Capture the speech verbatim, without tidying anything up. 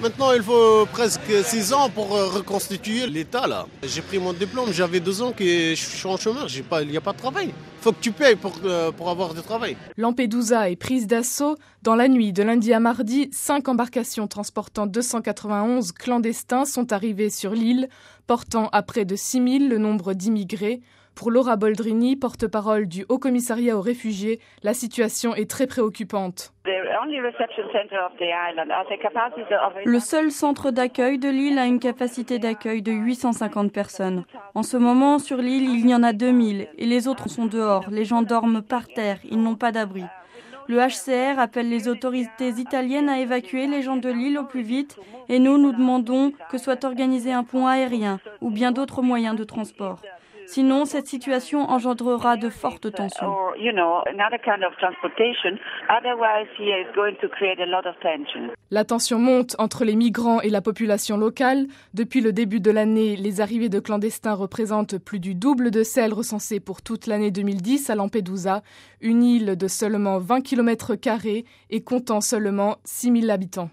Maintenant, il faut presque six ans pour reconstituer l'État, là. J'ai pris mon diplôme, j'avais deux ans que je suis en chômage, j'ai pas, il n'y a pas de travail. Il faut que tu payes pour, pour avoir du travail. Lampedusa est prise d'assaut. Dans la nuit de lundi à mardi, cinq embarcations transportant deux cent quatre-vingt-onze clandestins sont arrivées sur l'île, portant à près de six mille le nombre d'immigrés. Pour Laura Boldrini, porte-parole du Haut-Commissariat aux réfugiés, la situation est très préoccupante. Le seul centre d'accueil de l'île a une capacité d'accueil de huit cent cinquante personnes. En ce moment, sur l'île, il y en a deux mille et les autres sont dehors. Les gens dorment par terre, ils n'ont pas d'abri. Le H C R appelle les autorités italiennes à évacuer les gens de l'île au plus vite et nous, nous demandons que soit organisé un pont aérien ou bien d'autres moyens de transport. Sinon, cette situation engendrera de fortes tensions. La tension monte entre les migrants et la population locale. Depuis le début de l'année, les arrivées de clandestins représentent plus du double de celles recensées pour toute l'année deux mille dix à Lampedusa, une île de seulement vingt kilomètres carrés et comptant seulement six mille habitants.